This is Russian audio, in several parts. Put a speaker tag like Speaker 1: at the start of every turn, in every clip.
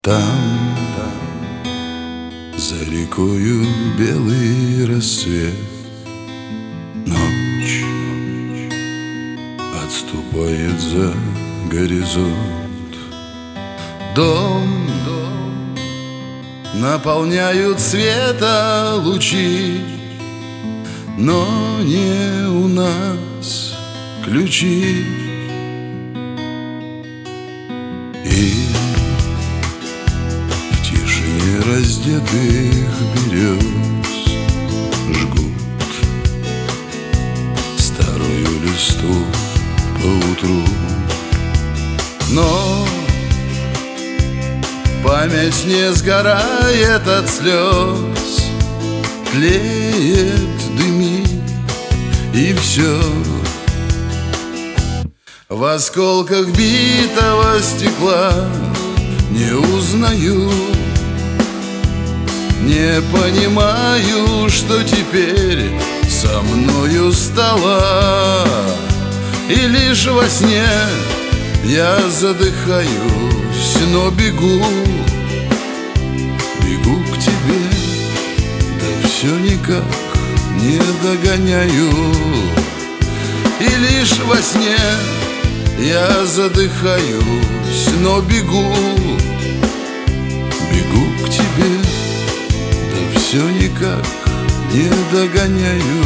Speaker 1: Там, за рекою белый рассвет, ночь отступает за горизонт. Дом наполняют света лучи, но не у нас ключи. И в тишине раздетых берез жгут старую листу поутру. Но память не сгорает от слез, тлеет, дымит, и все в осколках битого стекла. Не узнаю, не понимаю, что теперь со мною стало. И лишь во сне я задыхаюсь, но бегу, бегу к тебе, да все никак не догоняю. И лишь во сне я задыхаюсь, но бегу, бегу к тебе, да все никак не догоняю.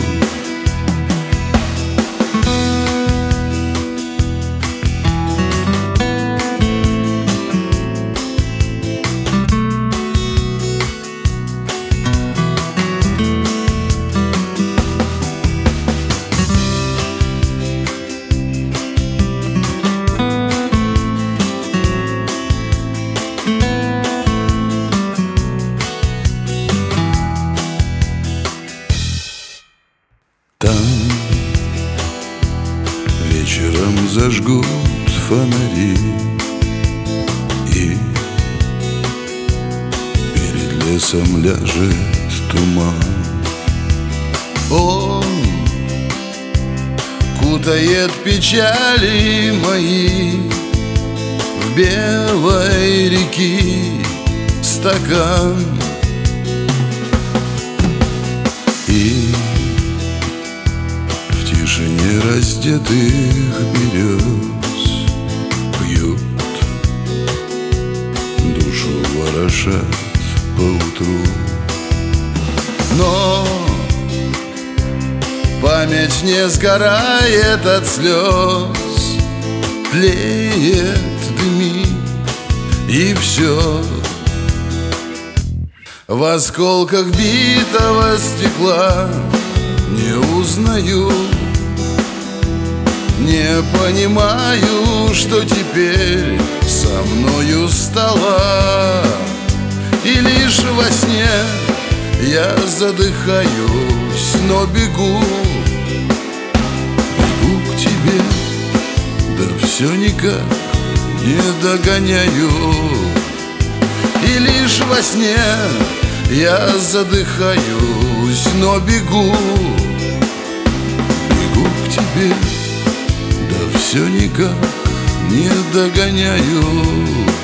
Speaker 1: Там вечером зажгут фонари, и перед лесом ляжет туман. Он кутает печали мои в белой реки стакан. И в тишине раздетых берез пьют, душу ворошат поутру. Но память не сгорает от слез, тлеет, дымит, и все в осколках битого стекла. Не узнаю, не понимаю, что теперь со мною стало. И лишь во сне я задыхаюсь, но бегу, бегу к тебе, да все никак не догоняю. И лишь во сне я задыхаюсь, но бегу, бегу к тебе, да все никак не догоняю.